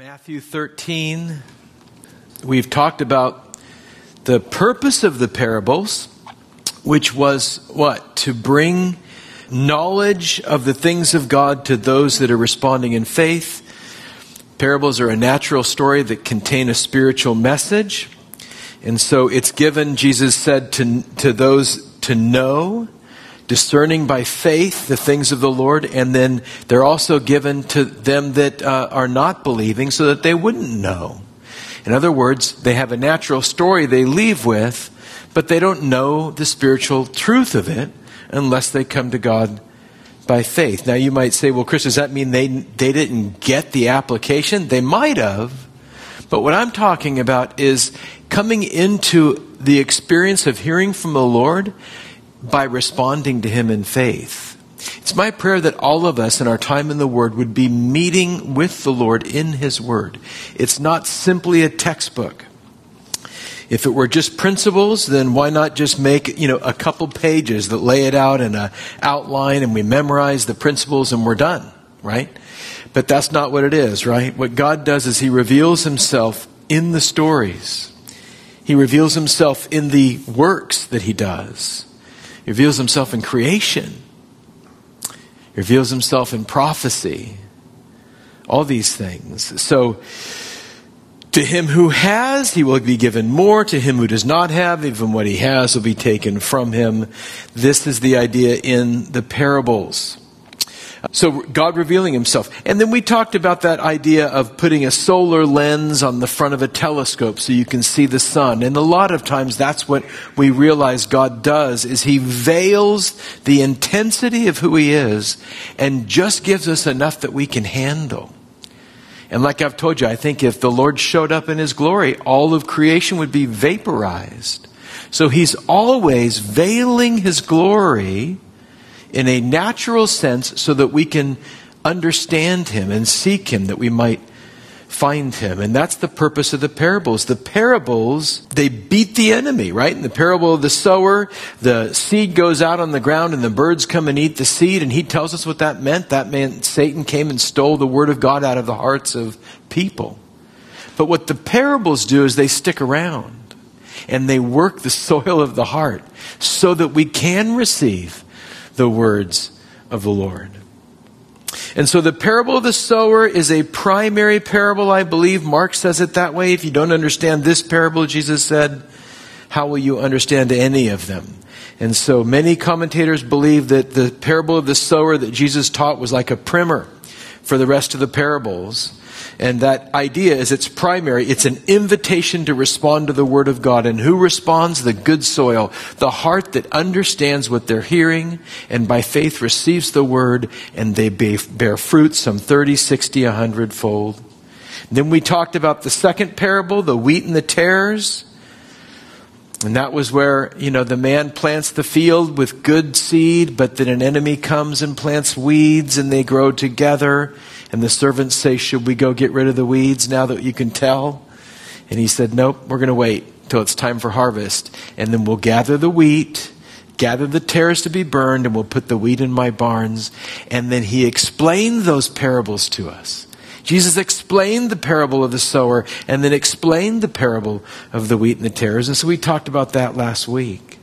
Matthew 13, we've talked about the purpose of the parables, which was what? To bring knowledge of the things of God to those that are responding in faith. Parables are a natural story that contain a spiritual message. And so it's given, Jesus said, to those to know, discerning by faith the things of the Lord, and then they're also given to them that are not believing so that they wouldn't know. In other words, they have a natural story they leave with, but they don't know the spiritual truth of it unless they come to God by faith. Now you might say, well, Chris, does that mean they didn't get the application? They might have, but what I'm talking about is coming into the experience of hearing from the Lord by responding to Him in faith. It's my prayer that all of us in our time in the Word would be meeting with the Lord in His Word. It's not simply a textbook. If it were just principles, then why not just make, a couple pages that lay it out in an outline and we memorize the principles and we're done, right? But that's not what it is, right? What God does is He reveals Himself in the stories. He reveals Himself in the works that He does. He reveals Himself in creation. He reveals Himself in prophecy. All these things. So, to him who has, He will be given more. To him who does not have, even what he has will be taken from him. This is the idea in the parables. So God revealing Himself. And then we talked about that idea of putting a solar lens on the front of a telescope so you can see the sun. And a lot of times that's what we realize God does, is He veils the intensity of who He is and just gives us enough that we can handle. And like I've told you, I think if the Lord showed up in His glory, all of creation would be vaporized. So He's always veiling His glory in a natural sense so that we can understand Him and seek Him, that we might find Him. And that's the purpose of the parables. The parables, they beat the enemy, right? In the parable of the sower, the seed goes out on the ground and the birds come and eat the seed. And He tells us what that meant. That meant Satan came and stole the word of God out of the hearts of people. But what the parables do is they stick around and they work the soil of the heart so that we can receive the words of the Lord. And so the parable of the sower is a primary parable, I believe. Mark says it that way. If you don't understand this parable, Jesus said, how will you understand any of them? And so many commentators believe that the parable of the sower that Jesus taught was like a primer for the rest of the parables. And that idea is it's primary. It's an invitation to respond to the Word of God. And who responds? The good soil. The heart that understands what they're hearing and by faith receives the Word, and they bear fruit some 30, 60, 100-fold. Then we talked about the second parable, the wheat and the tares. And that was where, the man plants the field with good seed, but then an enemy comes and plants weeds and they grow together. And the servants say, should we go get rid of the weeds now that you can tell? And he said, nope, we're going to wait till it's time for harvest. And then we'll gather the wheat, gather the tares to be burned, and we'll put the wheat in my barns. And then he explained those parables to us. Jesus explained the parable of the sower and then explained the parable of the wheat and the tares. And so we talked about that last week.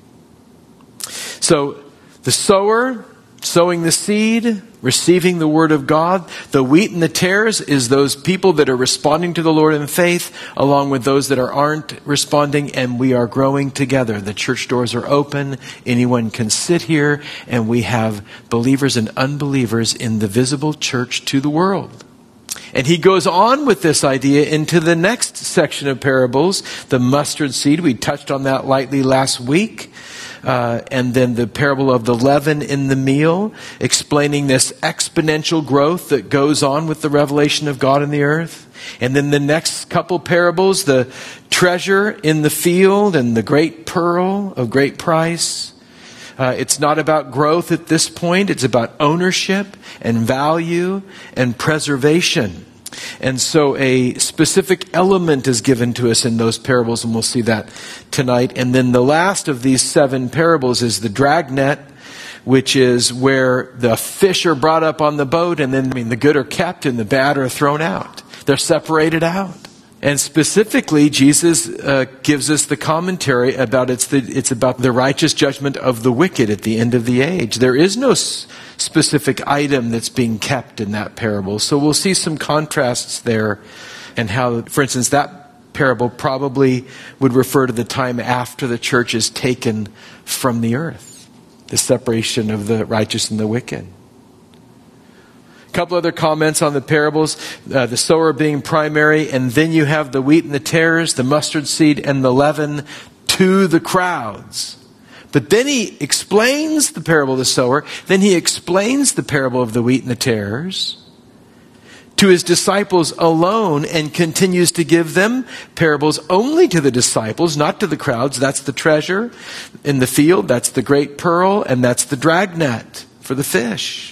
So the sower, sowing the seed, receiving the Word of God. The wheat and the tares is those people that are responding to the Lord in faith, along with those that aren't responding, and we are growing together. The church doors are open. Anyone can sit here, and we have believers and unbelievers in the visible church to the world. And he goes on with this idea into the next section of parables, the mustard seed. We touched on that lightly last week. And then the parable of the leaven in the meal, explaining this exponential growth that goes on with the revelation of God in the earth. And then the next couple parables, the treasure in the field and the great pearl of great price. It's not about growth at this point. It's about ownership and value and preservation. And so a specific element is given to us in those parables, and we'll see that tonight. And then the last of these 7 parables is the dragnet, which is where the fish are brought up on the boat, and then the good are kept and the bad are thrown out. They're separated out. And specifically, Jesus gives us the commentary about it's about the righteous judgment of the wicked at the end of the age. There is no specific item that's being kept in that parable. So we'll see some contrasts there, and how, for instance, that parable probably would refer to the time after the church is taken from the earth, the separation of the righteous and the wicked. Couple other comments on the parables, the sower being primary, and then you have the wheat and the tares, the mustard seed and the leaven to the crowds. But then he explains the parable of the sower, then he explains the parable of the wheat and the tares to his disciples alone, and continues to give them parables only to the disciples, not to the crowds. That's the treasure in the field, that's the great pearl, and that's the dragnet for the fish.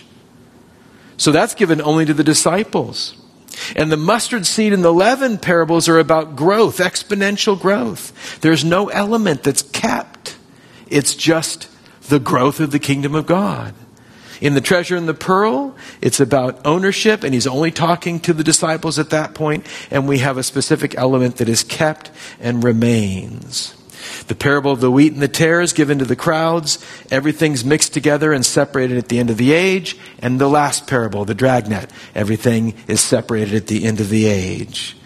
So that's given only to the disciples. And the mustard seed and the leaven parables are about growth, exponential growth. There's no element that's kept. It's just the growth of the kingdom of God. In the treasure and the pearl, it's about ownership, and he's only talking to the disciples at that point, and we have a specific element that is kept and remains. The parable of the wheat and the tares given to the crowds, everything's mixed together and separated at the end of the age. And the last parable, the dragnet, everything is separated at the end of the age.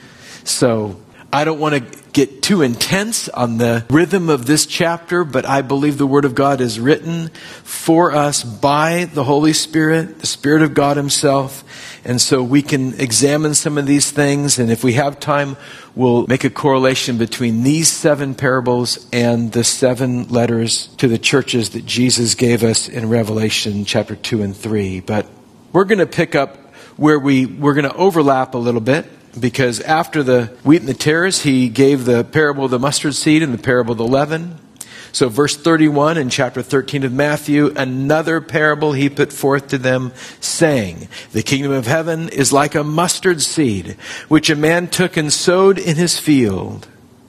So I don't want to get too intense on the rhythm of this chapter, but I believe the Word of God is written for us by the Holy Spirit, the Spirit of God Himself. And so we can examine some of these things, and if we have time, we'll make a correlation between these 7 parables and the 7 letters to the churches that Jesus gave us in Revelation chapter 2 and 3. But we're going to pick up where we're going to overlap a little bit, because after the wheat and the tares, he gave the parable of the mustard seed and the parable of the leaven. So verse 31 in chapter 13 of Matthew, another parable he put forth to them, saying, the kingdom of heaven is like a mustard seed, which a man took and sowed in his field,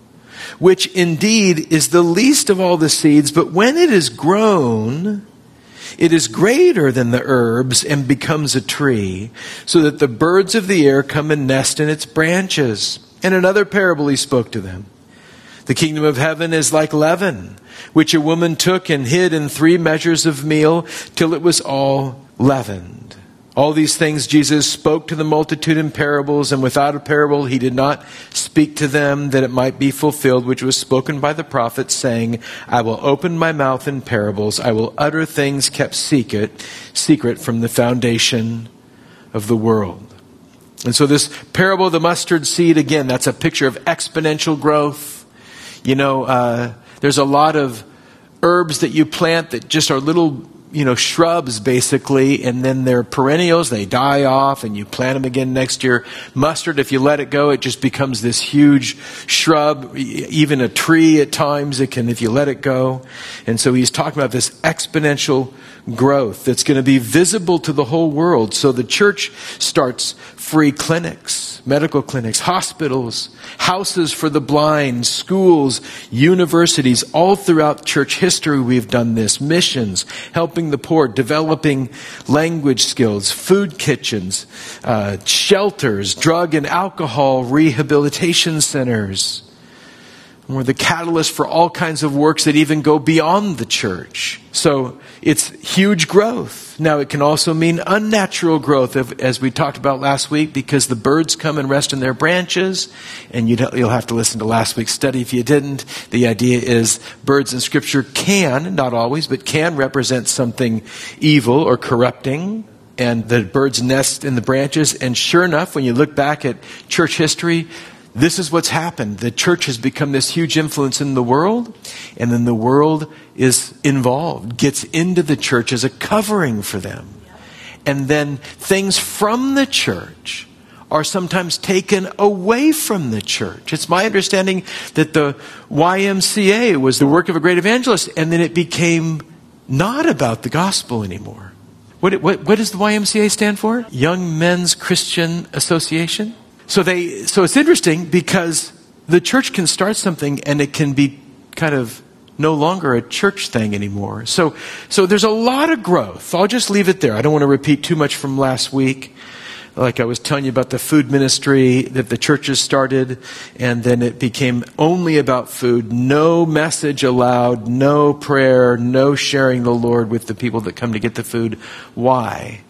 which indeed is the least of all the seeds, but when it is grown, it is greater than the herbs and becomes a tree, so that the birds of the air come and nest in its branches. And another parable he spoke to them. The kingdom of heaven is like leaven, which a woman took and hid in 3 measures of meal till it was all leavened. All these things Jesus spoke to the multitude in parables, and without a parable he did not speak to them, that it might be fulfilled which was spoken by the prophet, saying, I will open my mouth in parables, I will utter things kept secret from the foundation of the world. And so this parable of the mustard seed, again, that's a picture of exponential growth. You know, there's a lot of herbs that you plant that just are little, shrubs basically, and then they're perennials, they die off, and you plant them again next year. Mustard, if you let it go, it just becomes this huge shrub, even a tree at times, it can, if you let it go. And so he's talking about this exponential growth that's going to be visible to the whole world. So the church starts free clinics, medical clinics, hospitals, houses for the blind, schools, universities. All throughout church history we've done this. Missions, helping the poor, developing language skills, food kitchens, shelters, drug and alcohol rehabilitation centers. We're the catalyst for all kinds of works that even go beyond the church. So it's huge growth. Now it can also mean unnatural growth, as we talked about last week, because the birds come and rest in their branches. And you'll have to listen to last week's study if you didn't. The idea is birds in Scripture can, not always, but can represent something evil or corrupting. And the birds nest in the branches. And sure enough, when you look back at church history, this is what's happened. The church has become this huge influence in the world, and then the world is involved, gets into the church as a covering for them. And then things from the church are sometimes taken away from the church. It's my understanding that the YMCA was the work of a great evangelist, and then it became not about the gospel anymore. What does the YMCA stand for? Young Men's Christian Association? So it's interesting because the church can start something and it can be kind of no longer a church thing anymore. So there's a lot of growth. I'll just leave it there. I don't want to repeat too much from last week. like I was telling you about the food ministry that the churches started, and then it became only about food. No message allowed, no prayer, no sharing the Lord with the people that come to get the food. Why?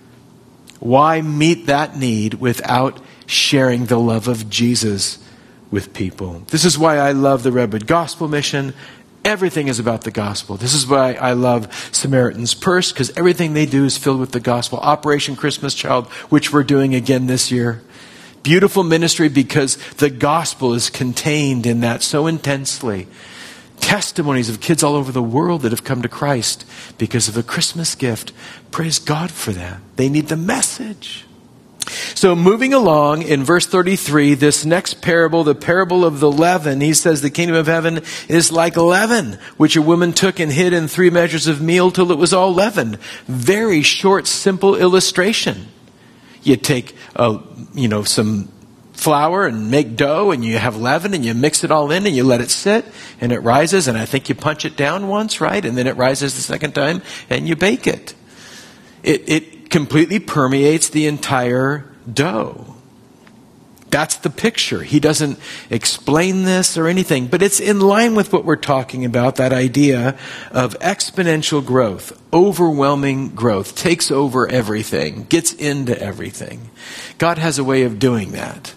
Why meet that need without sharing the love of Jesus with people? This is why I love the Redwood Gospel Mission. Everything is about the gospel. This is why I love Samaritan's Purse, because everything they do is filled with the gospel. Operation Christmas Child, which we're doing again this year. Beautiful ministry because the gospel is contained in that so intensely. Testimonies of kids all over the world that have come to Christ because of a Christmas gift. Praise God for that. They need the message. So moving along in verse 33, this next parable, the parable of the leaven, he says the kingdom of heaven is like leaven, which a woman took and hid in 3 measures of meal till it was all leavened. Very short, simple illustration. You take, some flour and make dough, and you have leaven, and you mix it all in, and you let it sit, and it rises, and I think you punch it down once, right? And then it rises the second time, and you bake it. It completely permeates the entire dough. That's the picture. He doesn't explain this or anything, but it's in line with what we're talking about, that idea of exponential growth, overwhelming growth, takes over everything, gets into everything. God has a way of doing that.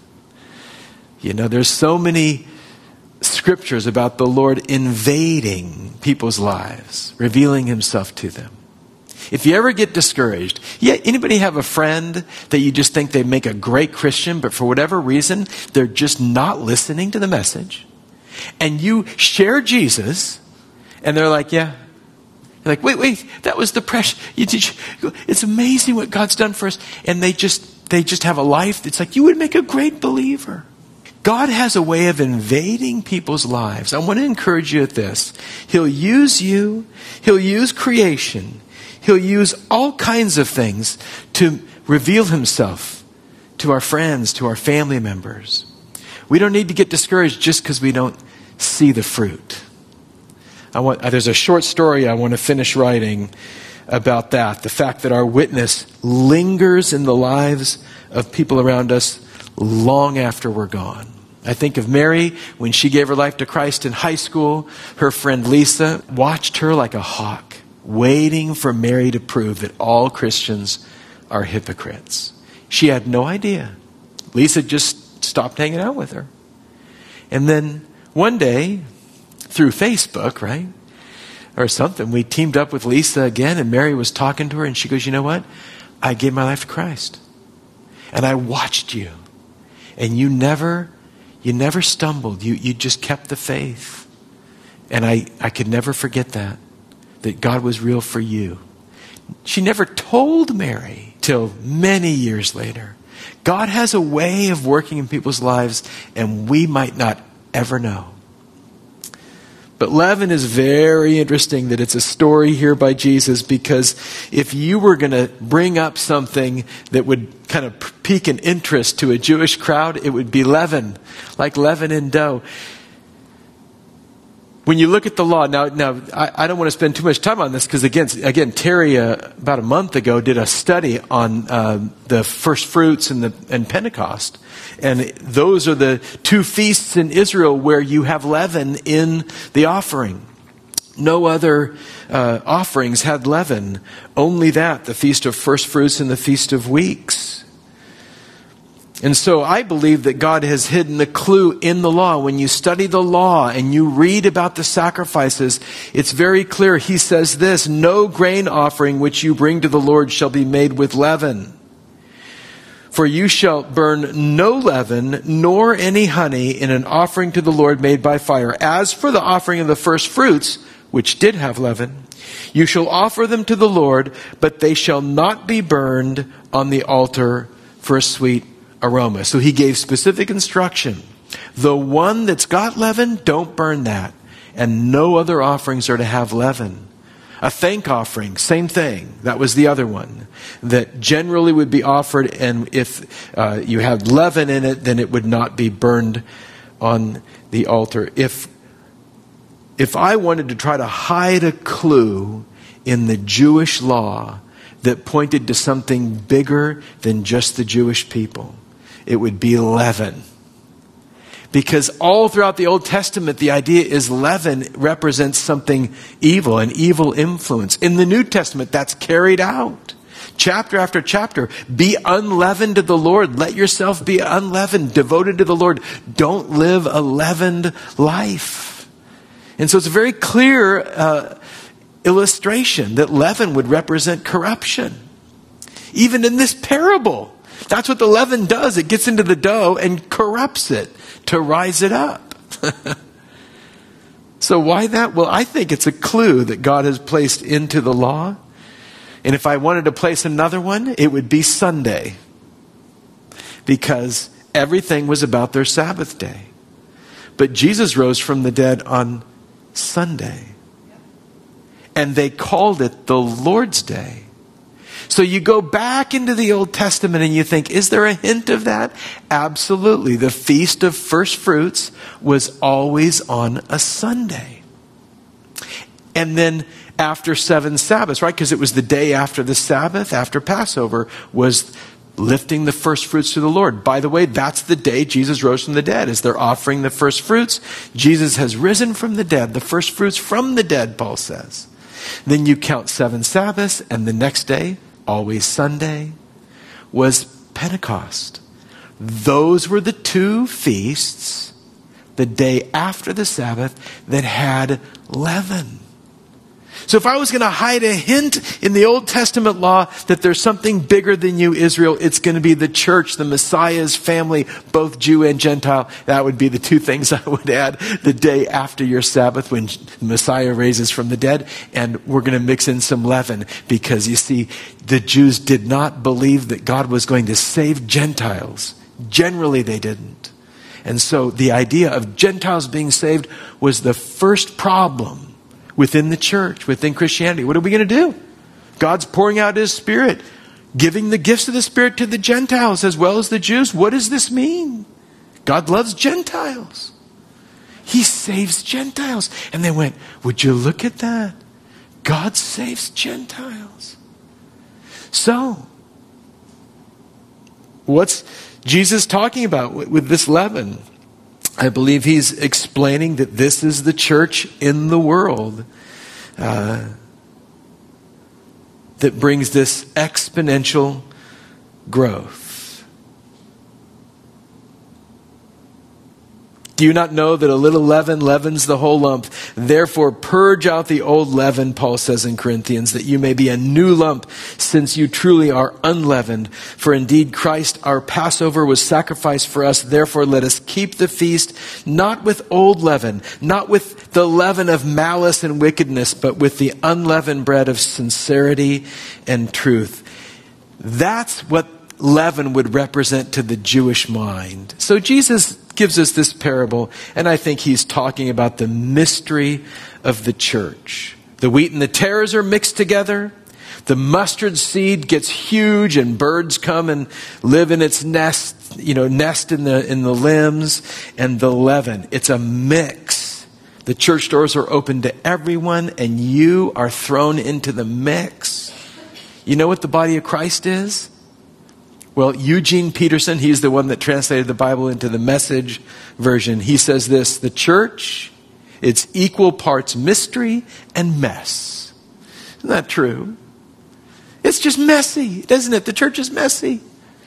There's so many scriptures about the Lord invading people's lives, revealing himself to them. If you ever get discouraged, anybody have a friend that you just think they make a great Christian, but for whatever reason, they're just not listening to the message? And you share Jesus, and they're like, yeah. You're like, wait, that was the precious. It's amazing what God's done for us. And they just have a life that's like, you would make a great believer. God has a way of invading people's lives. I want to encourage you at this. He'll use you. He'll use creation. He'll use all kinds of things to reveal himself to our friends, to our family members. We don't need to get discouraged just because we don't see the fruit. There's a short story I want to finish writing about that. The fact that our witness lingers in the lives of people around us long after we're gone. I think of Mary when she gave her life to Christ in high school. Her friend Lisa watched her like a hawk, waiting for Mary to prove that all Christians are hypocrites. She had no idea. Lisa just stopped hanging out with her. And then one day, through Facebook, right, or something, we teamed up with Lisa again, and Mary was talking to her, and she goes, you know what? I gave my life to Christ. And I watched you. And you never stumbled. You just kept the faith. And I could never forget that God was real for you. She never told Mary till many years later. God has a way of working in people's lives, and we might not ever know. But leaven is very interesting that it's a story here by Jesus, because if you were going to bring up something that would kind of pique an interest to a Jewish crowd, it would be leaven, like leaven in dough. When you look at the law, now I don't want to spend too much time on this, because again, Terry about a month ago did a study on the first fruits and Pentecost, and those are the 2 feasts in Israel where you have leaven in the offering. No other offerings had leaven, only that, the Feast of First Fruits and the Feast of Weeks. And so I believe that God has hidden the clue in the law. When you study the law and you read about the sacrifices, it's very clear. He says this, no grain offering which you bring to the Lord shall be made with leaven. For you shall burn no leaven, nor any honey in an offering to the Lord made by fire. As for the offering of the first fruits, which did have leaven, you shall offer them to the Lord, but they shall not be burned on the altar for a sweet aroma. So he gave specific instruction. The one that's got leaven, don't burn that. And no other offerings are to have leaven. A thank offering, same thing. That was the other one that generally would be offered, and if you had leaven in it, then it would not be burned on the altar. If I wanted to try to hide a clue in the Jewish law that pointed to something bigger than just the Jewish people. It would be leaven. Because all throughout the Old Testament, the idea is leaven represents something evil, an evil influence. In the New Testament, that's carried out. Chapter after chapter, be unleavened to the Lord. Let yourself be unleavened, devoted to the Lord. Don't live a leavened life. And so it's a very clear illustration that leaven would represent corruption. Even in this parable, that's what the leaven does. It gets into the dough and corrupts it to rise it up. So why that? Well, I think it's a clue that God has placed into the law. And if I wanted to place another one, it would be Sunday. Because everything was about their Sabbath day. But Jesus rose from the dead on Sunday. And they called it the Lord's Day. So you go back into the Old Testament and you think, is there a hint of that? Absolutely. The Feast of First Fruits was always on a Sunday. And then after 7 Sabbaths, right? Because it was the day after the Sabbath, after Passover, was lifting the first fruits to the Lord. By the way, that's the day Jesus rose from the dead, as they're offering the first fruits. Jesus has risen from the dead, the first fruits from the dead, Paul says. Then you count 7 Sabbaths, and the next day, always Sunday, was Pentecost. Those were the 2 feasts, the day after the Sabbath, that had leaven. So if I was going to hide a hint in the Old Testament law that there's something bigger than you, Israel, it's going to be the church, the Messiah's family, both Jew and Gentile. That would be the 2 things I would add. The day after your Sabbath, when Messiah raises from the dead, and we're going to mix in some leaven, because you see, the Jews did not believe that God was going to save Gentiles. Generally, they didn't. And so the idea of Gentiles being saved was the first problem within the church, within Christianity. What are we going to do? God's pouring out His Spirit, giving the gifts of the Spirit to the Gentiles as well as the Jews. What does this mean? God loves Gentiles. He saves Gentiles. And they went, would you look at that? God saves Gentiles. So, what's Jesus talking about with this leaven? I believe He's explaining that this is the church in the world that brings this exponential growth. Do you not know that a little leaven leavens the whole lump? Therefore purge out the old leaven, Paul says in Corinthians, that you may be a new lump, since you truly are unleavened. For indeed Christ our Passover was sacrificed for us. Therefore let us keep the feast, not with old leaven, not with the leaven of malice and wickedness, but with the unleavened bread of sincerity and truth. That's what leaven would represent to the Jewish mind. So Jesus gives us this parable, and I think He's talking about the mystery of the church. The wheat and the tares are mixed together. The mustard seed gets huge, and birds come and live in its nest in the limbs. And the leaven, it's a mix. The church doors are open to everyone, and you are thrown into the mix. You know what the body of Christ is? Well, Eugene Peterson, he's the one that translated the Bible into the Message version. He says this: the church, it's equal parts mystery and mess. Isn't that true? It's just messy, isn't it? The church is messy.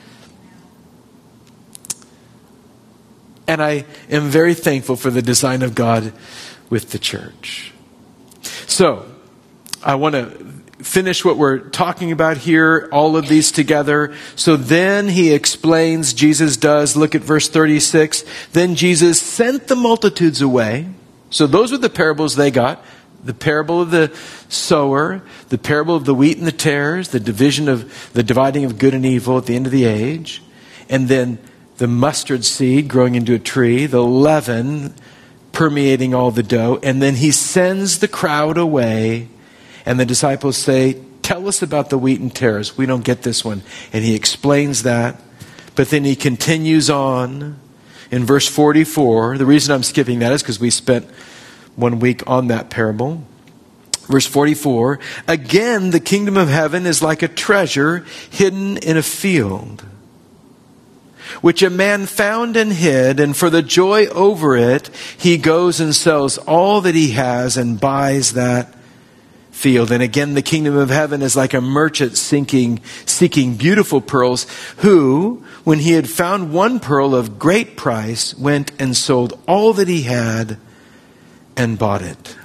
And I am very thankful for the design of God with the church. So, I want to finish what we're talking about here, all of these together. So then He explains, Jesus does, look at verse 36. Then Jesus sent the multitudes away. So those were the parables they got. The parable of the sower, the parable of the wheat and the tares, the dividing of good and evil at the end of the age, and then the mustard seed growing into a tree, the leaven permeating all the dough, and then He sends the crowd away. And the disciples say, tell us about the wheat and tares. We don't get this one. And He explains that. But then He continues on in verse 44. The reason I'm skipping that is because we spent 1 week on that parable. Verse 44, again, the kingdom of heaven is like a treasure hidden in a field, which a man found and hid, and for the joy over it, he goes and sells all that he has and buys that field. And again, the kingdom of heaven is like a merchant seeking beautiful pearls, who, when he had found one pearl of great price, went and sold all that he had and bought it.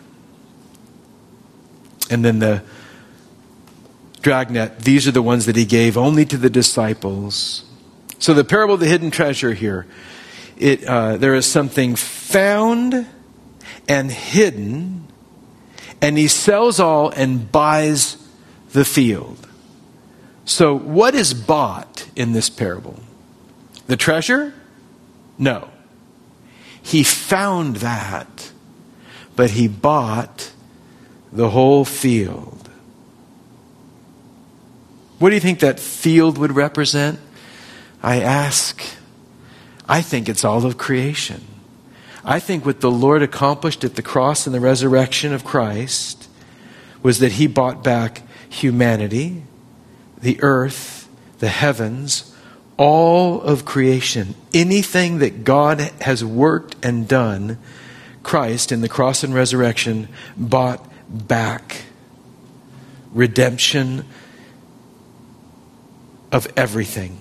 And then the dragnet, these are the ones that he gave only to the disciples. So the parable of the hidden treasure here, there is something found and hidden, and he sells all and buys the field. So what is bought in this parable? The treasure? No. He found that, but he bought the whole field. What do you think that field would represent? I think it's all of creation. I think what the Lord accomplished at the cross and the resurrection of Christ was that he bought back humanity, the earth, the heavens, all of creation. Anything that God has worked and done, Christ in the cross and resurrection bought back. Redemption of everything.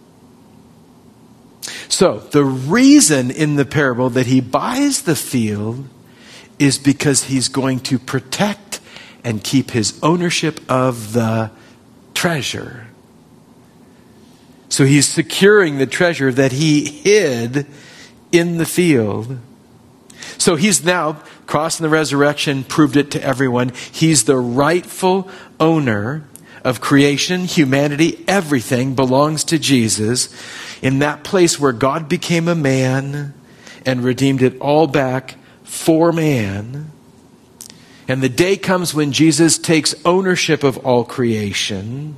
So, the reason in the parable that he buys the field is because he's going to protect and keep his ownership of the treasure. So he's securing the treasure that he hid in the field. So he's now, cross and the resurrection proved it to everyone. He's the rightful owner of creation, humanity, everything belongs to Jesus. In that place where God became a man and redeemed it all back for man. And the day comes when Jesus takes ownership of all creation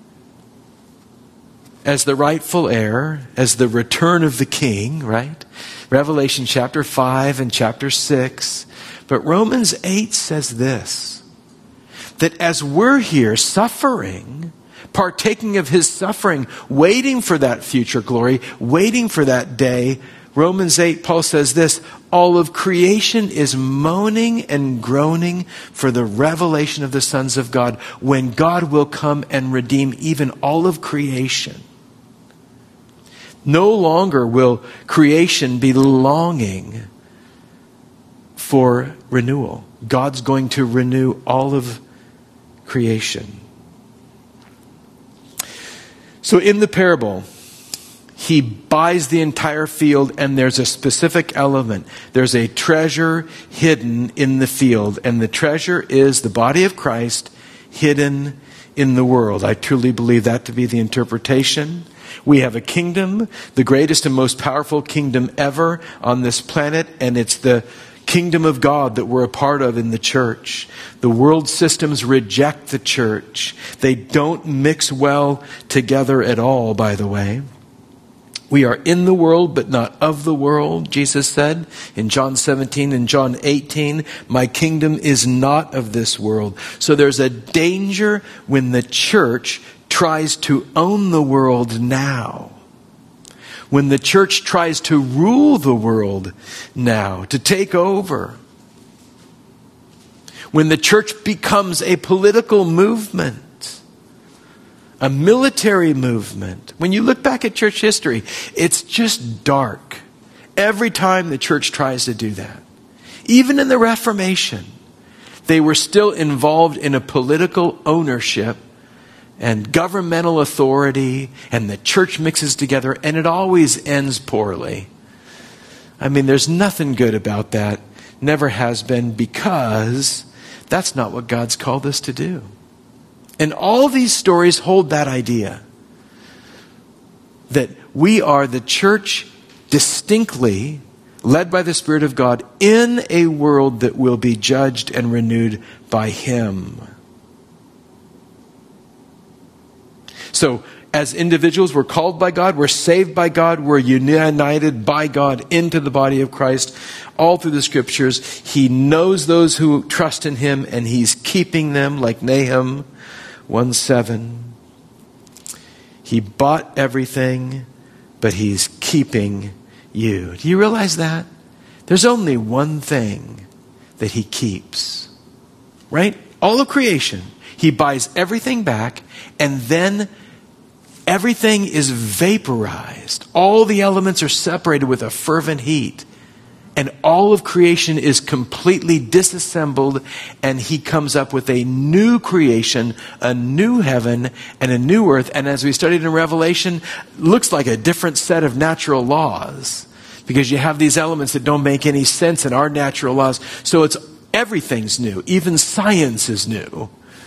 as the rightful heir, as the return of the king, right? Revelation chapter 5 and chapter 6. But Romans 8 says this, that as we're here suffering, partaking of his suffering, waiting for that future glory, waiting for that day, Romans 8, Paul says this, all of creation is moaning and groaning for the revelation of the sons of God, when God will come and redeem even all of creation. No longer will creation be longing for renewal. God's going to renew all of creation. So in the parable, he buys the entire field, and there's a specific element. There's a treasure hidden in the field, and the treasure is the body of Christ hidden in the world. I truly believe that to be the interpretation. We have a kingdom, the greatest and most powerful kingdom ever on this planet, and it's the kingdom of God that we're a part of in the church. The world systems reject the church. They don't mix well together at all, by the way. We are in the world, but not of the world, Jesus said in John 17 and John 18. My kingdom is not of this world. So there's a danger when the church tries to own the world now. When the church tries to rule the world now, to take over. When the church becomes a political movement, a military movement. When you look back at church history, it's just dark. Every time the church tries to do that. Even in the Reformation, they were still involved in a political ownership and governmental authority, and the church mixes together, and it always ends poorly. I mean, there's nothing good about that. Never has been, because that's not what God's called us to do. And all these stories hold that idea. That we are the church distinctly led by the Spirit of God in a world that will be judged and renewed by Him. So as individuals, we're called by God, we're saved by God, we're united by God into the body of Christ. All through the scriptures, he knows those who trust in him, and he's keeping them, like Nahum 1:7. He bought everything, but he's keeping you. Do you realize that? There's only one thing that he keeps, right? All of creation. He buys everything back, and then everything is vaporized. All the elements are separated with a fervent heat. And all of creation is completely disassembled, and he comes up with a new creation, a new heaven, and a new earth. And as we studied in Revelation, looks like a different set of natural laws, because you have these elements that don't make any sense in our natural laws. So everything's new. Even science is new,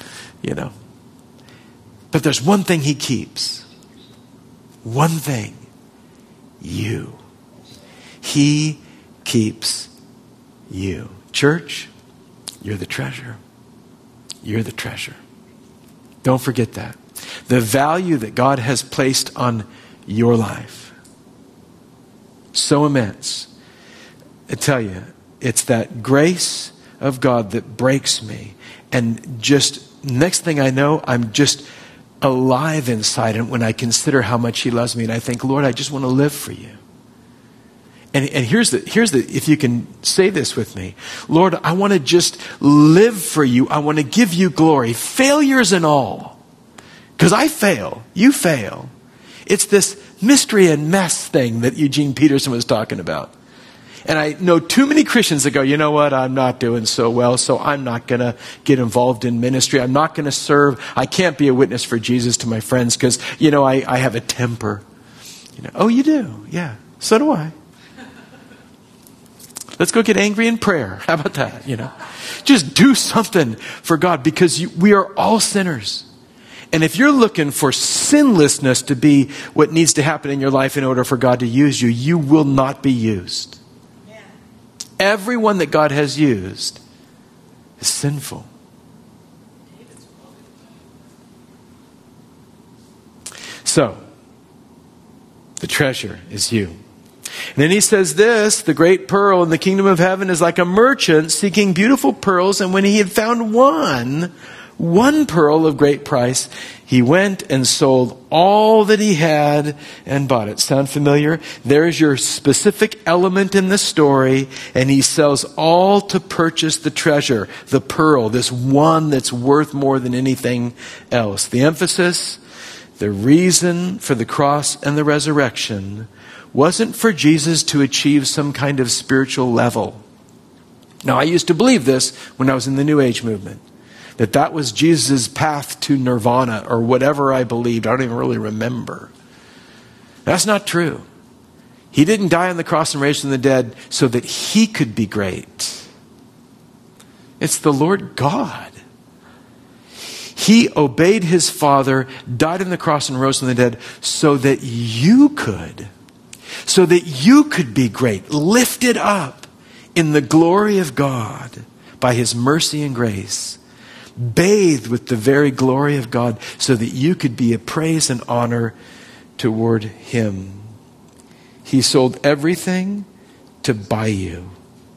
But there's one thing he keeps. One thing. You. He keeps you. Church, you're the treasure. You're the treasure. Don't forget that. The value that God has placed on your life. So immense. I tell you, it's that grace of God that breaks me. And just next thing I know, I'm just alive inside. And when I consider how much he loves me, and I think, Lord, I just want to live for you. And here's the, if you can say this with me, Lord, I want to just live for you. I want to give you glory, failures and all. Because I fail. You fail. It's this mystery and mess thing that Eugene Peterson was talking about. And I know too many Christians that go, you know what, I'm not doing so well, so I'm not going to get involved in ministry. I'm not going to serve. I can't be a witness for Jesus to my friends because, I have a temper. Oh, you do? Yeah. So do I. Let's go get angry in prayer. How about that? Just do something for God, because we are all sinners. And if you're looking for sinlessness to be what needs to happen in your life in order for God to use you, you will not be used. Yeah. Everyone that God has used is sinful. So, the treasure is you. And then he says this, the great pearl in the kingdom of heaven is like a merchant seeking beautiful pearls. And when he had found one pearl of great price, he went and sold all that he had and bought it. Sound familiar? There's your specific element in the story. And he sells all to purchase the treasure, the pearl, this one that's worth more than anything else. The emphasis, the reason for the cross and the resurrection wasn't for Jesus to achieve some kind of spiritual level. Now, I used to believe this when I was in the New Age movement, that was Jesus' path to nirvana, or whatever I believed. I don't even really remember. That's not true. He didn't die on the cross and raised from the dead so that he could be great. It's the Lord God. He obeyed his Father, died on the cross and rose from the dead so that you could. So that you could be great, lifted up in the glory of God by his mercy and grace, bathed with the very glory of God, so that you could be a praise and honor toward him. He sold everything to buy you,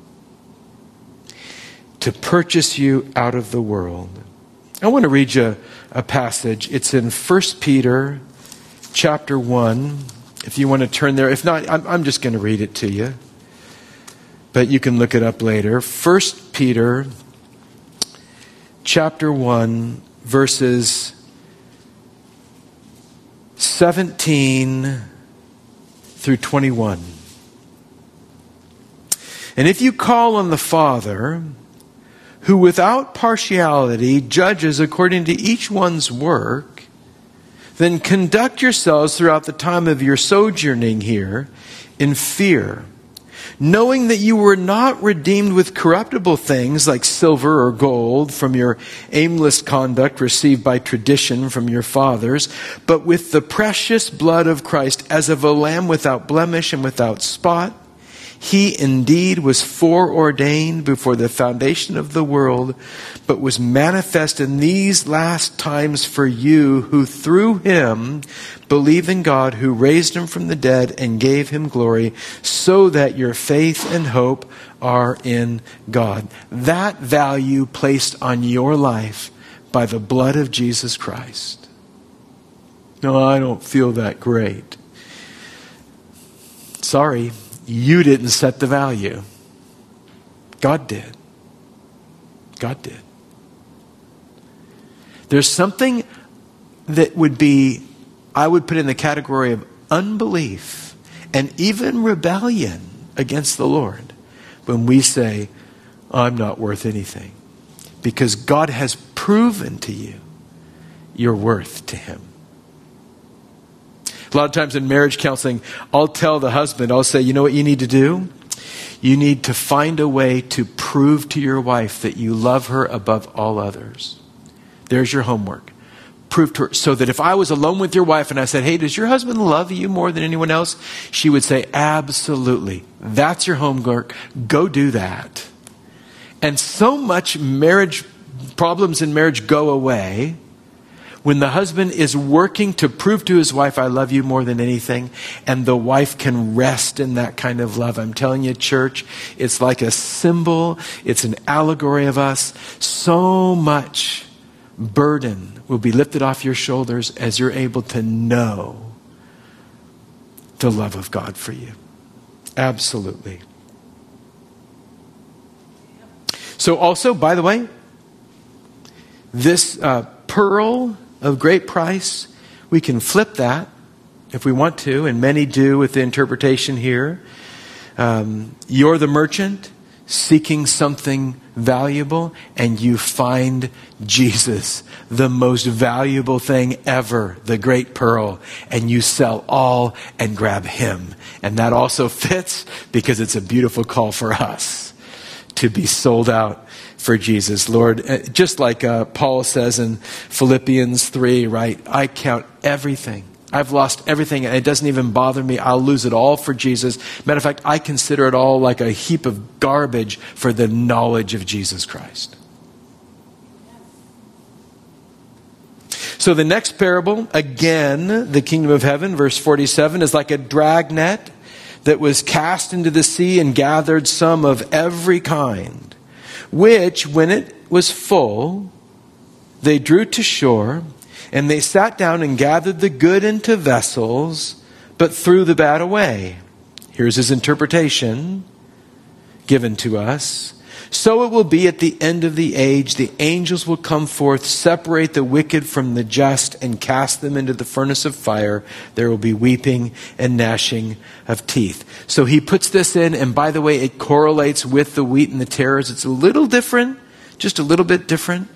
to purchase you out of the world. I want to read you a passage. It's in 1 Peter chapter 1. If you want to turn there. If not, I'm just going to read it to you. But you can look it up later. 1 Peter chapter 1, verses 17 through 21. And if you call on the Father, who without partiality judges according to each one's work, then conduct yourselves throughout the time of your sojourning here in fear, knowing that you were not redeemed with corruptible things like silver or gold from your aimless conduct received by tradition from your fathers, but with the precious blood of Christ, as of a lamb without blemish and without spot. he indeed was foreordained before the foundation of the world, but was manifest in these last times for you, who through him believe in God, who raised him from the dead and gave him glory, so that your faith and hope are in God. That value placed on your life by the blood of Jesus Christ. No, I don't feel that great. Sorry, you didn't set the value. God did. God did. There's something that would be, I would put in the category of unbelief and even rebellion against the Lord when we say, I'm not worth anything. Because God has proven to you your worth to him. A lot of times in marriage counseling, I'll tell the husband, I'll say, you know what you need to do? You need to find a way to prove to your wife that you love her above all others. There's your homework. Prove to her. So that if I was alone with your wife and I said, hey, does your husband love you more than anyone else? She would say, absolutely. That's your homework. Go do that. And so much problems in marriage go away when the husband is working to prove to his wife, I love you more than anything, and the wife can rest in that kind of love. I'm telling you, church, it's like a symbol. It's an allegory of us. So much burden will be lifted off your shoulders as you're able to know the love of God for you. Absolutely. So also, by the way, this pearl of great price, we can flip that if we want to, and many do with the interpretation here. You're the merchant seeking something valuable, and you find Jesus, the most valuable thing ever, the great pearl, and you sell all and grab him. And that also fits because it's a beautiful call for us to be sold out for Jesus. Lord, just like Paul says in Philippians 3, right? I count everything. I've lost everything and it doesn't even bother me. I'll lose it all for Jesus. Matter of fact, I consider it all like a heap of garbage for the knowledge of Jesus Christ. So the next parable, again, the kingdom of heaven, verse 47, is like a dragnet that was cast into the sea and gathered some of every kind, which, when it was full, they drew to shore, and they sat down and gathered the good into vessels, but threw the bad away. Here's his interpretation given to us. So it will be at the end of the age. The angels will come forth, separate the wicked from the just, and cast them into the furnace of fire. There will be weeping and gnashing of teeth. So he puts this in, and by the way, it correlates with the wheat and the tares. It's a little different, just a little bit different.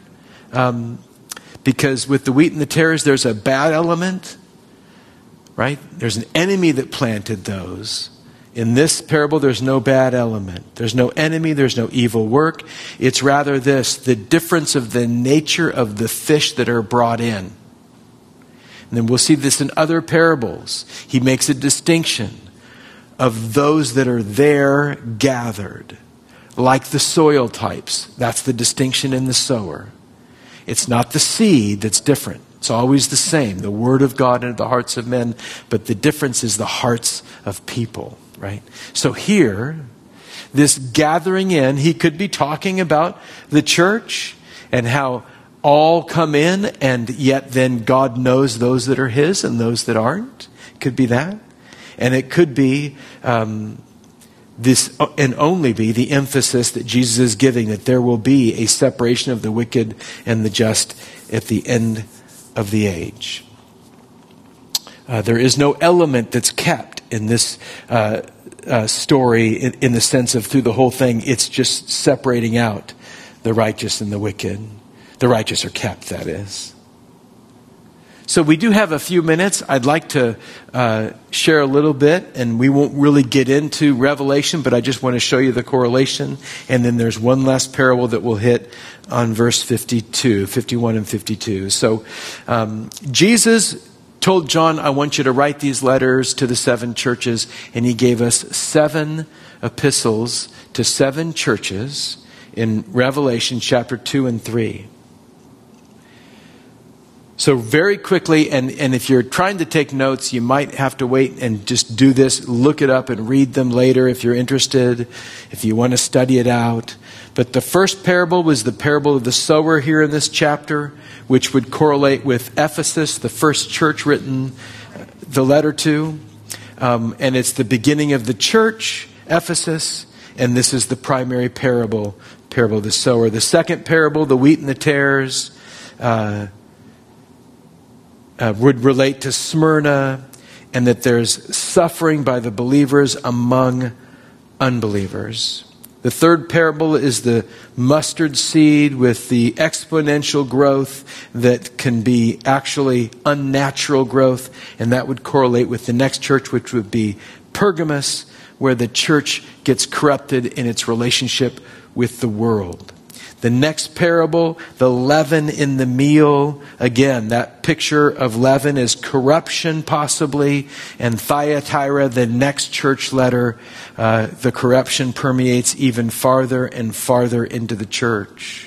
Because with the wheat and the tares, there's a bad element, right? There's an enemy that planted those. In this parable, there's no bad element. There's no enemy. There's no evil work. It's rather this, the difference of the nature of the fish that are brought in. And then we'll see this in other parables. He makes a distinction of those that are there gathered, like the soil types. That's the distinction in the sower. It's not the seed that's different. It's always the same, the word of God into the hearts of men, but the difference is the hearts of people, right? So here, this gathering in, he could be talking about the church and how all come in, and yet then God knows those that are his and those that aren't. It could be that. And it could be this, and only be the emphasis that Jesus is giving, that there will be a separation of the wicked and the just at the end of the age. There is no element that's kept in this story in the sense of through the whole thing. It's just separating out the righteous and the wicked. The righteous are kept, that is. So we do have a few minutes. I'd like to share a little bit, and we won't really get into Revelation, but I just want to show you the correlation. And then there's one last parable that we'll hit on verse 51 and 52. So Jesus told John, I want you to write these letters to the 7 churches. And he gave us 7 epistles to 7 churches in Revelation chapter 2 and 3. So very quickly, and if you're trying to take notes, you might have to wait and just do this, look it up and read them later if you're interested, if you want to study it out. But the first parable was the parable of the sower here in this chapter, which would correlate with Ephesus, the first church written the letter to. And it's the beginning of the church, Ephesus, and this is the primary parable of the sower. The second parable, the wheat and the tares, would relate to Smyrna, and that there's suffering by the believers among unbelievers. The third parable is the mustard seed with the exponential growth that can be actually unnatural growth, and that would correlate with the next church, which would be Pergamos, where the church gets corrupted in its relationship with the world. The next parable, the leaven in the meal. Again, that picture of leaven is corruption possibly. And Thyatira, the next church letter, the corruption permeates even farther and farther into the church.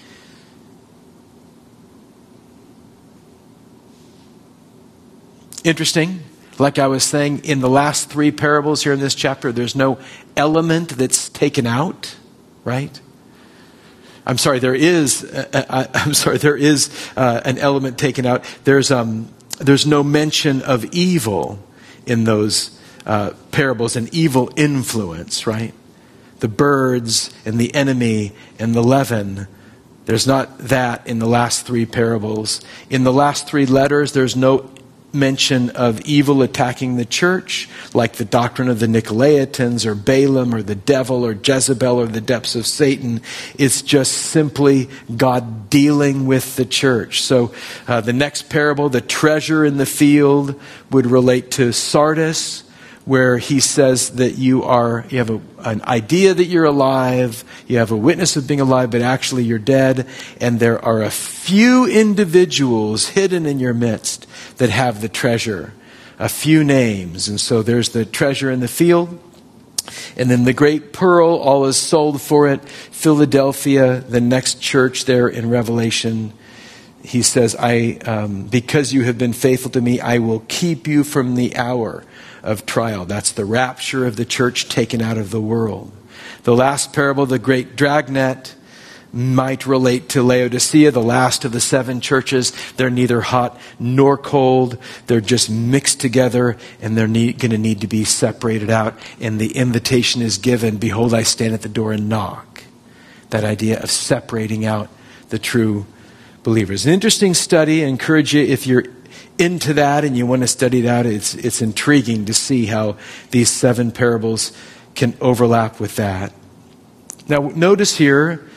Interesting. Like I was saying, in the last 3 parables here in this chapter, there's no element that's taken out, right? I'm sorry, there is an element taken out. There's no mention of evil in those parables, an evil influence, right? The birds and the enemy and the leaven. There's not that in the last 3 parables. In the last 3 letters, there's no mention of evil attacking the church, like the doctrine of the Nicolaitans or Balaam or the devil or Jezebel or the depths of Satan. It's just simply God dealing with the church. So the next parable, the treasure in the field, would relate to Sardis, where he says that you have an idea that you're alive, you have a witness of being alive, but actually you're dead, and there are a few individuals hidden in your midst that have the treasure, a few names. And so there's the treasure in the field, and then the great pearl, all is sold for it. Philadelphia, the next church there in Revelation, he says, because you have been faithful to me, I will keep you from the hour of trial. That's the rapture of the church taken out of the world. The last parable, the great dragnet, might relate to Laodicea, the last of the 7 churches. They're neither hot nor cold. They're just mixed together, and they're going to need to be separated out. And the invitation is given, behold, I stand at the door and knock. That idea of separating out the true believers. An interesting study. I encourage you, if you're into that and you want to study it out, it's intriguing to see how these 7 parables can overlap with that. Now notice here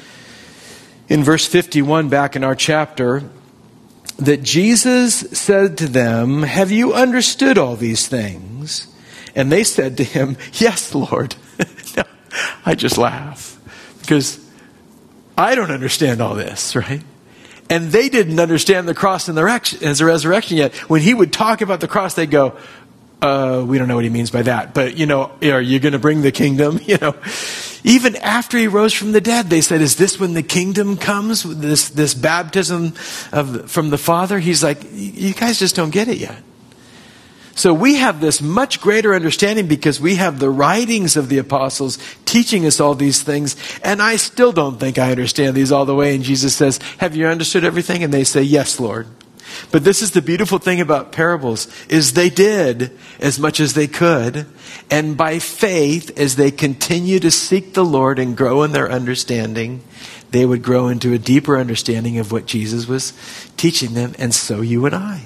in verse 51 back in our chapter that Jesus said to them, have you understood all these things? And they said to him, yes, Lord. No, I just laugh because I don't understand all this, right? And they didn't understand the cross and the resurrection yet. When he would talk about the cross, they'd go, we don't know what he means by that. But, are you going to bring the kingdom? Even after he rose from the dead, they said, is this when the kingdom comes? This baptism from the Father? He's like, you guys just don't get it yet. So we have this much greater understanding because we have the writings of the apostles teaching us all these things. And I still don't think I understand these all the way. And Jesus says, have you understood everything? And they say, yes, Lord. But this is the beautiful thing about parables, is they did as much as they could. And by faith, as they continue to seek the Lord and grow in their understanding, they would grow into a deeper understanding of what Jesus was teaching them. And so you and I.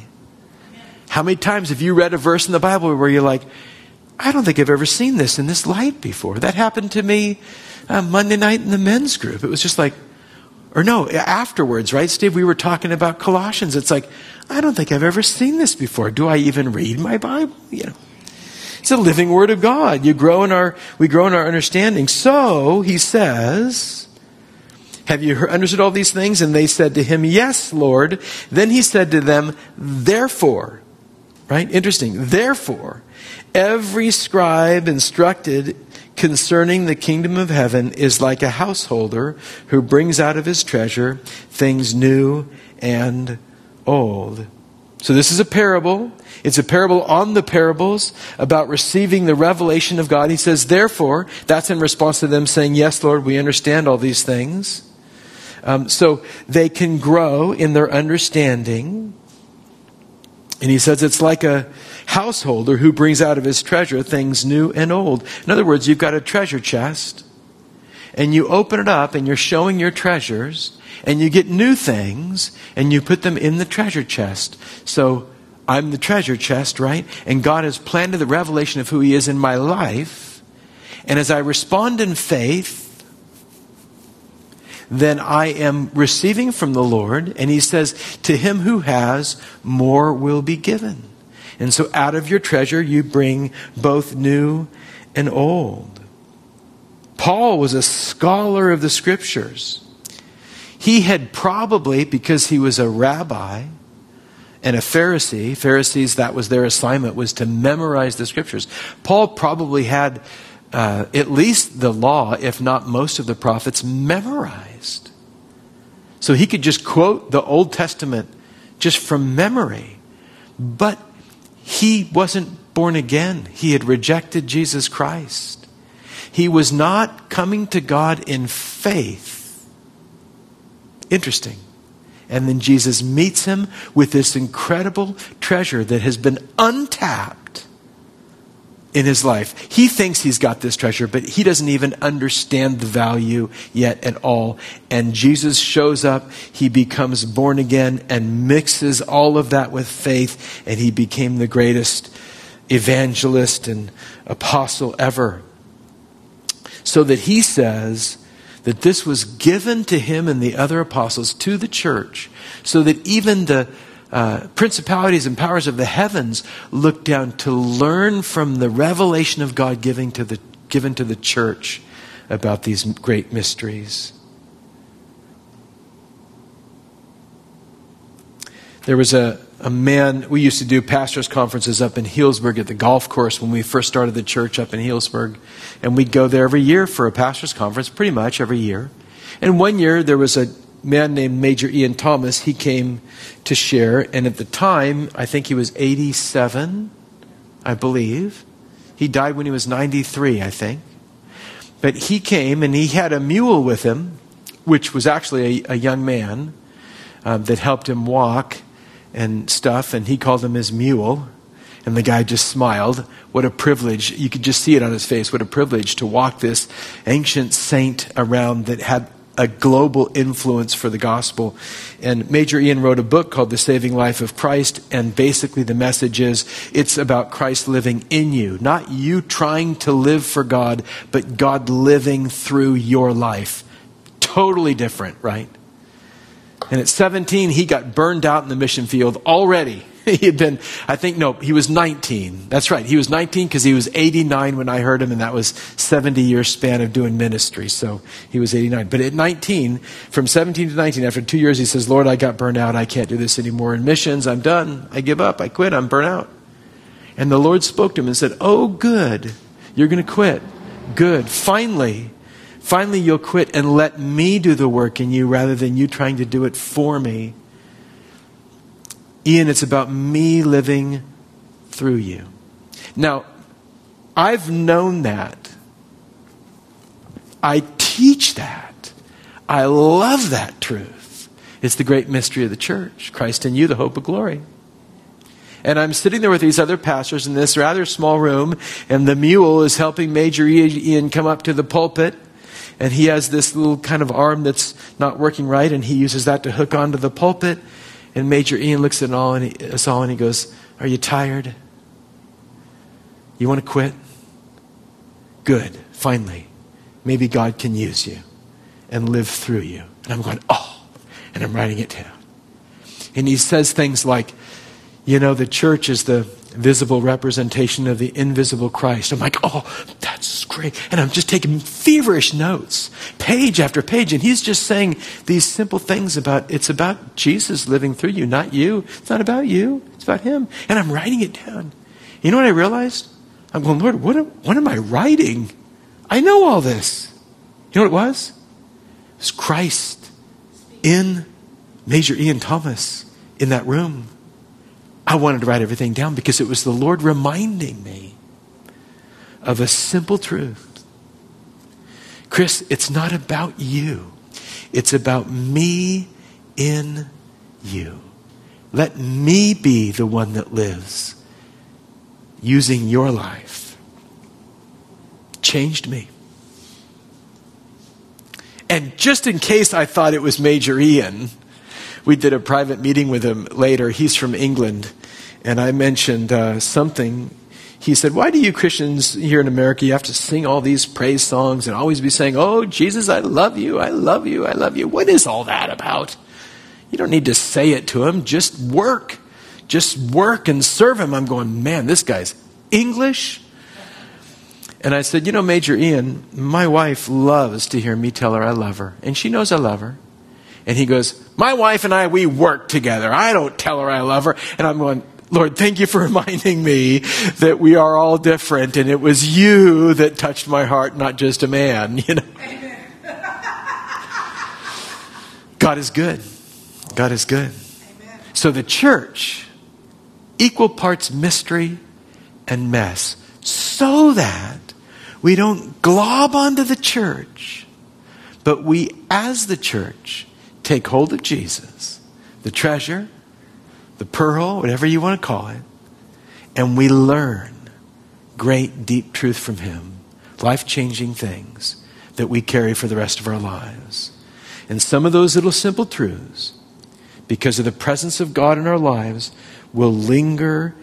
How many times have you read a verse in the Bible where you're like, I don't think I've ever seen this in this light before? That happened to me Monday night in the men's group. It was just like, or no, afterwards, right, Steve? We were talking about Colossians. It's like, I don't think I've ever seen this before. Do I even read my Bible? It's a living word of God. We grow in our understanding. So, he says, have you understood all these things? And they said to him, yes, Lord. Then he said to them, therefore, Right? Interesting. Therefore, every scribe instructed concerning the kingdom of heaven is like a householder who brings out of his treasure things new and old. So this is a parable. It's a parable on the parables about receiving the revelation of God. He says, therefore, that's in response to them saying, yes, Lord, we understand all these things. So they can grow in their understanding. And he says it's like a householder who brings out of his treasure things new and old. In other words, you've got a treasure chest, and you open it up, and you're showing your treasures, and you get new things, and you put them in the treasure chest. So I'm the treasure chest, right? And God has planted the revelation of who He is in my life. And as I respond in faith, then I am receiving from the Lord. And He says, to him who has, more will be given. And so out of your treasure, you bring both new and old. Paul was a scholar of the Scriptures. He had probably, because he was a rabbi and a Pharisee, Pharisees, that was their assignment, was to memorize the Scriptures. Paul probably had at least the law, if not most of the prophets, memorized. So he could just quote the Old Testament just from memory. But he wasn't born again. He had rejected Jesus Christ. He was not coming to God in faith. Interesting. And then Jesus meets him with this incredible treasure that has been untapped in his life. He thinks he's got this treasure, but he doesn't even understand the value yet at all. And Jesus shows up, he becomes born again and mixes all of that with faith, and he became the greatest evangelist and apostle ever. So that he says that this was given to him and the other apostles to the church, so that even the principalities and powers of the heavens look down to learn from the revelation of God given to the church about these great mysteries. There was a man, we used to do pastors' conferences up in Healdsburg at the golf course when we first started the church up in Healdsburg. And we'd go there every year for a pastors' conference, pretty much every year. And one year there was a man named Major Ian Thomas. He came to share, and at the time, I think he was 87, I believe. He died when he was 93, I think. But he came, and he had a mule with him, which was actually a young man that helped him walk and stuff, and he called him his mule. And the guy just smiled. What a privilege. You could just see it on his face. What a privilege to walk this ancient saint around that had a global influence for the gospel. And Major Ian wrote a book called The Saving Life of Christ, and basically the message is it's about Christ living in you. Not you trying to live for God, but God living through your life. Totally different, right? And at 17, he got burned out in the mission field already. He had been, he was 19. That's right. He was 19 because he was 89 when I heard him, and that was 70-year span of doing ministry. So he was 89. But at 19, from 17 to 19, after 2 years, he says, Lord, I got burned out. I can't do this anymore in missions. I'm done. I give up. I quit. I'm burnt out. And the Lord spoke to him and said, oh, good. You're going to quit. Good. Finally, you'll quit and let me do the work in you rather than you trying to do it for me. Ian, it's about me living through you. Now, I've known that. I teach that. I love that truth. It's the great mystery of the church. Christ in you, the hope of glory. And I'm sitting there with these other pastors in this rather small room, and the mule is helping Major Ian come up to the pulpit. And he has this little kind of arm that's not working right, and he uses that to hook onto the pulpit. And Major Ian looks at us all and he goes, are you tired? You want to quit? Good. Finally. Maybe God can use you and live through you. And I'm going, oh. And I'm writing it down. And he says things like, the church is the visible representation of the invisible Christ. I'm like, oh, that's great. And I'm just taking feverish notes, page after page. And he's just saying these simple things it's about Jesus living through you, not you. It's not about you. It's about him. And I'm writing it down. You know what I realized? I'm going, Lord, what am I writing? I know all this. You know what it was? It was Christ in Major Ian Thomas in that room. I wanted to write everything down because it was the Lord reminding me of a simple truth. Chris, it's not about you. It's about me in you. Let me be the one that lives using your life. Changed me. And just in case I thought it was Major Ian, we did a private meeting with him later. He's from England. And I mentioned something. He said, why do you Christians here in America, you have to sing all these praise songs and always be saying, oh, Jesus, I love you, I love you, I love you. What is all that about? You don't need to say it to him. Just work. Just work and serve him. I'm going, man, this guy's English. And I said, you know, Major Ian, my wife loves to hear me tell her I love her. And she knows I love her. And he goes, my wife and I, we work together. I don't tell her I love her. And I'm going, Lord, thank you for reminding me that we are all different. And it was you that touched my heart, not just a man, you know. Amen. God is good. God is good. Amen. So the church, equal parts mystery and mess, so that we don't glob onto the church, but we as the church take hold of Jesus, the treasure, the pearl, whatever you want to call it, and we learn great deep truth from him, life-changing things that we carry for the rest of our lives. And some of those little simple truths, because of the presence of God in our lives, will linger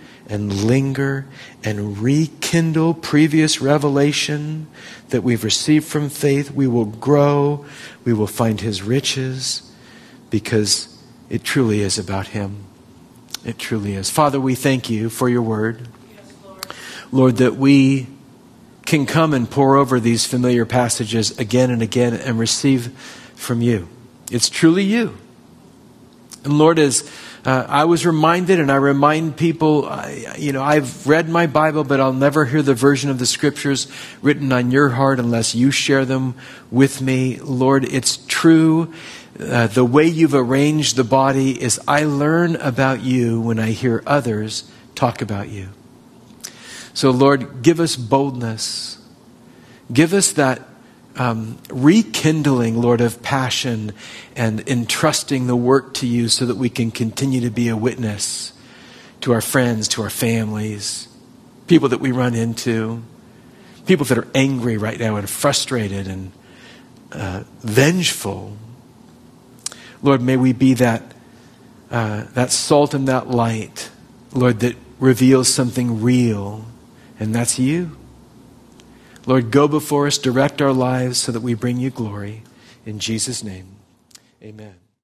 and rekindle previous revelation that we've received from faith. We will grow. We will find his riches because it truly is about him. It truly is. Father, we thank you for your word. Yes, Lord, that we can come and pore over these familiar passages again and again and receive from you. It's truly you. And Lord, as I was reminded, and I remind people, I've read my Bible, but I'll never hear the version of the scriptures written on your heart unless you share them with me. Lord, it's true. The way you've arranged the body is I learn about you when I hear others talk about you. So Lord, give us boldness. Give us that rekindling, Lord, of passion and entrusting the work to you so that we can continue to be a witness to our friends, to our families, people that we run into, people that are angry right now and frustrated and vengeful. Lord, may we be that salt and that light, Lord, that reveals something real, and that's you. Lord, go before us, direct our lives so that we bring you glory. In Jesus' name, amen.